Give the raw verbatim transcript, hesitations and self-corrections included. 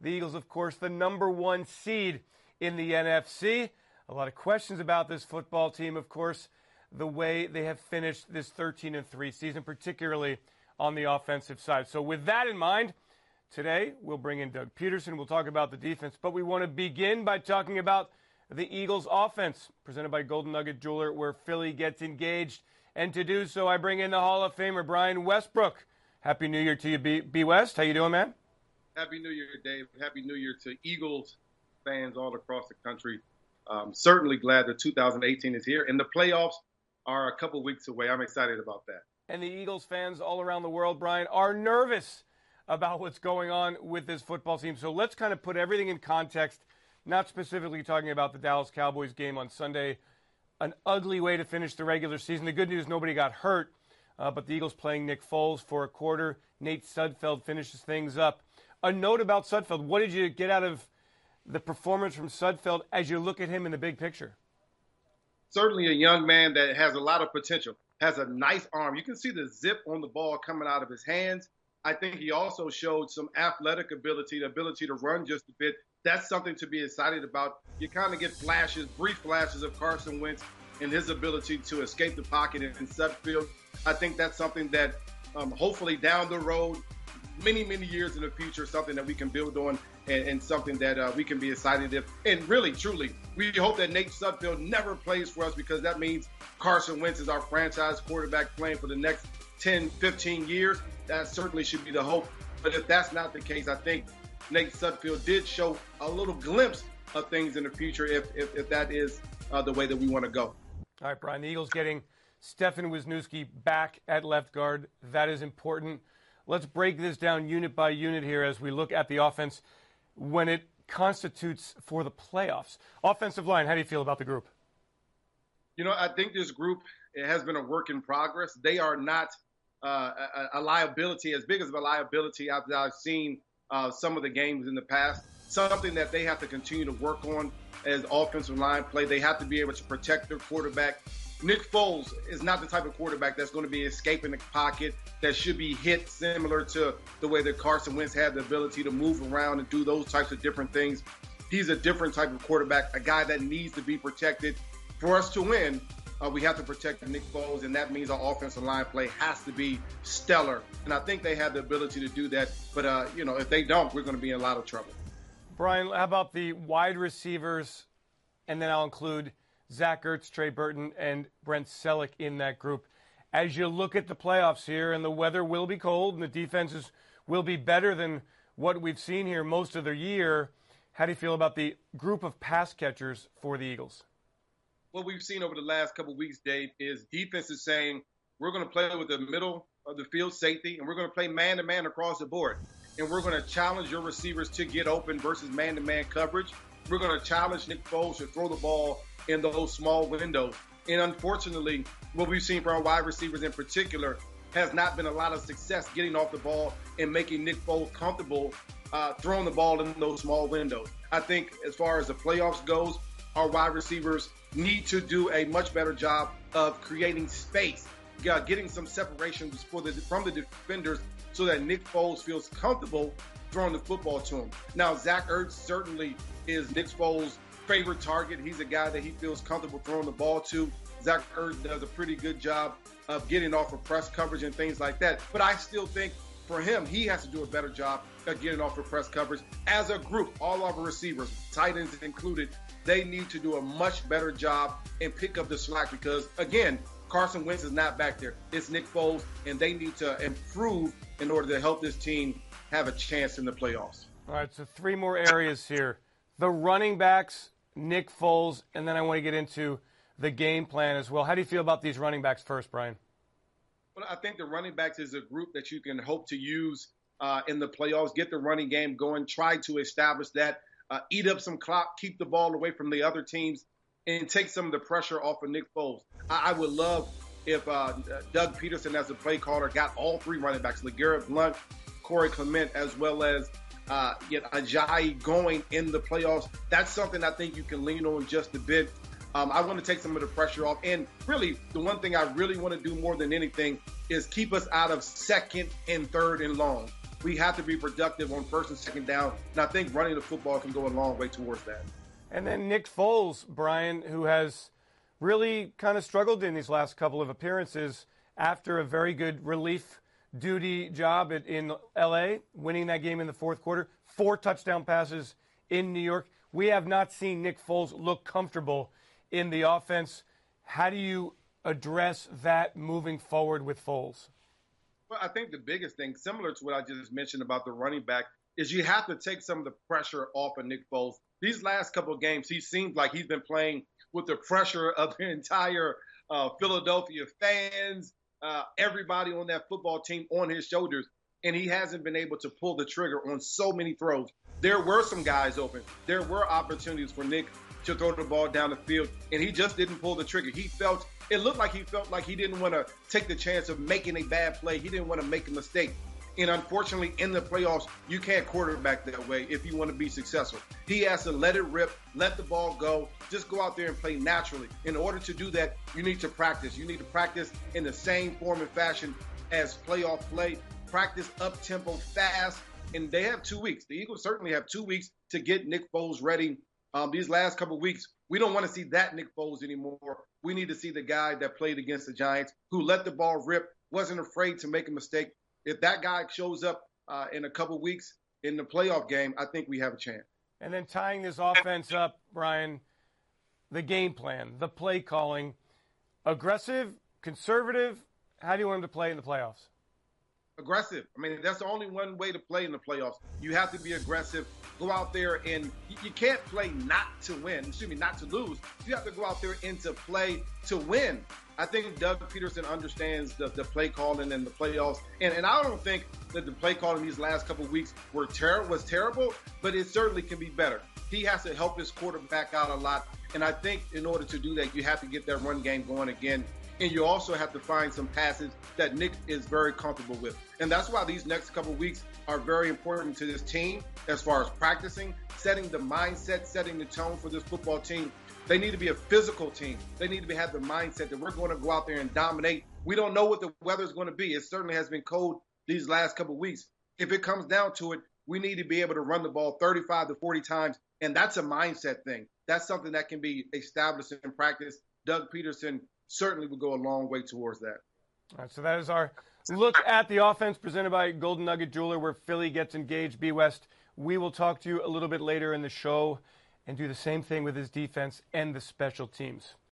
The Eagles, of course, the number one seed in the N F C. A lot of questions about this football team, of course, the way they have finished this thirteen and three season, particularly on the offensive side. So with that in mind, today we'll bring in Doug Pederson. We'll talk about the defense, but we want to begin by talking about the Eagles offense, presented by Golden Nugget Jeweler, where Philly gets engaged. And to do so, I bring in the Hall of Famer, Brian Westbrook. Happy New Year to you, B. B. West. How you doing, man? Happy New Year, Dave. Happy New Year to Eagles fans all across the country. Um, certainly glad that two thousand eighteen is here, and the playoffs are a couple weeks away. I'm excited about that. And the Eagles fans all around the world, Brian, are nervous about what's going on with this football team. So let's kind of put everything in context, not specifically talking about the Dallas Cowboys game on Sunday. An ugly way to finish the regular season. The good news, nobody got hurt, uh, but the Eagles playing Nick Foles for a quarter. Nate Sudfeld finishes things up. A note about Sudfeld. What did you get out of the performance from Sudfeld as you look at him in the big picture? Certainly a young man that has a lot of potential, has a nice arm. You can see the zip on the ball coming out of his hands. I think he also showed some athletic ability, the ability to run just a bit. That's something to be excited about. You kind of get flashes, brief flashes of Carson Wentz and his ability to escape the pocket in Sudfeld. I think that's something that um, hopefully down the road, many, many years in the future, something that we can build on and, and something that uh, we can be excited if. And really, truly, we hope that Nate Sudfeld never plays for us, because that means Carson Wentz is our franchise quarterback playing for the next ten, fifteen years. That certainly should be the hope. But if that's not the case, I think Nate Sudfeld did show a little glimpse of things in the future if, if, if that is uh, the way that we want to go. All right, Brian, the Eagles getting Stefan Wisniewski back at left guard. That is important. Let's break this down unit by unit here as we look at the offense when it constitutes for the playoffs. Offensive line, how do you feel about the group? You know, I think this group, it has been a work in progress. They are not uh, a, a liability, as big as a liability as I've seen uh, some of the games in the past. Something that they have to continue to work on as offensive line play. They have to be able to protect their quarterback. Nick Foles is not the type of quarterback that's going to be escaping the pocket, that should be hit similar to the way that Carson Wentz had the ability to move around and do those types of different things. He's a different type of quarterback, a guy that needs to be protected. For us to win, uh, we have to protect Nick Foles, and that means our offensive line play has to be stellar. And I think they have the ability to do that. But, uh, you know, if they don't, we're going to be in a lot of trouble. Brian, how about the wide receivers? And then I'll include Zach Ertz, Trey Burton, and Brent Selleck in that group. As you look at the playoffs here, and the weather will be cold, and the defenses will be better than what we've seen here most of the year, how do you feel about the group of pass catchers for the Eagles? What we've seen over the last couple of weeks, Dave, is defense is saying we're going to play with the middle of the field safety, and we're going to play man-to-man across the board. And we're going to challenge your receivers to get open versus man-to-man coverage. We're going to challenge Nick Foles to throw the ball in those small windows. And unfortunately, what we've seen from our wide receivers in particular has not been a lot of success getting off the ball and making Nick Foles comfortable uh, throwing the ball in those small windows. I think as far as the playoffs goes, our wide receivers need to do a much better job of creating space, uh, getting some separation for the, from the defenders so that Nick Foles feels comfortable throwing the football to him. Now, Zach Ertz certainly is Nick Foles' favorite target. He's a guy that he feels comfortable throwing the ball to. Zach Ertz does a pretty good job of getting off of press coverage and things like that. But I still think for him, he has to do a better job of getting off of press coverage. As a group, all of our receivers, tight ends included, they need to do a much better job and pick up the slack because, again, Carson Wentz is not back there. It's Nick Foles, and they need to improve in order to help this team have a chance in the playoffs. All right, so three more areas here. The running backs, Nick Foles, and then I want to get into the game plan as well. How do you feel about these running backs first, Brian? Well, I think the running backs is a group that you can hope to use uh, in the playoffs, get the running game going, try to establish that, uh, eat up some clock, keep the ball away from the other teams, and take some of the pressure off of Nick Foles. I, I would love if uh, Doug Pederson, as a play caller, got all three running backs, LeGarrette Blount, Corey Clement, as well as uh, get Ajayi going in the playoffs. That's something I think you can lean on just a bit. Um, I want to take some of the pressure off. And really, the one thing I really want to do more than anything is keep us out of second and third and long. We have to be productive on first and second down, and I think running the football can go a long way towards that. And then Nick Foles, Brian, who has really kind of struggled in these last couple of appearances after a very good relief duty job at, in L A, winning that game in the fourth quarter, four touchdown passes in New York. We have not seen Nick Foles look comfortable in the offense. How do you address that moving forward with Foles? Well, I think the biggest thing, similar to what I just mentioned about the running back, is you have to take some of the pressure off of Nick Foles. These last couple of games, he seems like he's been playing with the pressure of the entire uh, Philadelphia fans, uh, everybody on that football team on his shoulders, and he hasn't been able to pull the trigger on so many throws. There were some guys open. There were opportunities for Nick to throw the ball down the field, and he just didn't pull the trigger. He felt, it looked like he felt like he didn't want to take the chance of making a bad play. He didn't want to make a mistake. And unfortunately, in the playoffs, you can't quarterback that way if you want to be successful. He has to let it rip, let the ball go, just go out there and play naturally. In order to do that, you need to practice. You need to practice in the same form and fashion as playoff play. Practice up-tempo, fast, and they have two weeks. The Eagles certainly have two weeks to get Nick Foles ready. Um, these last couple of weeks, we don't want to see that Nick Foles anymore. We need to see the guy that played against the Giants, who let the ball rip, wasn't afraid to make a mistake. If that guy shows up uh, in a couple of weeks in the playoff game, I think we have a chance. And then tying this offense up, Brian, the game plan, the play calling, aggressive, conservative, how do you want him to play in the playoffs? Aggressive. I mean, that's the only one way to play in the playoffs. You have to be aggressive. Go out there and you can't play not to win. Excuse me, not to lose. You have to go out there and to play to win. I think Doug Peterson understands the, the play calling and the playoffs. And, and I don't think that the play calling these last couple of weeks were ter- was terrible, but it certainly can be better. He has to help his quarterback out a lot. And I think in order to do that, you have to get that run game going again. And you also have to find some passes that Nick is very comfortable with. And that's why these next couple of weeks are very important to this team as far as practicing, setting the mindset, setting the tone for this football team. They need to be a physical team. They need to be, have the mindset that we're going to go out there and dominate. We don't know what the weather is going to be. It certainly has been cold these last couple of weeks. If it comes down to it, we need to be able to run the ball thirty-five to forty times, and that's a mindset thing. That's something that can be established in practice. Doug Peterson certainly would go a long way towards that. All right, so that is our look at the offense presented by Golden Nugget Jeweler, where Philly gets engaged. B. West, we will talk to you a little bit later in the show and do the same thing with his defense and the special teams.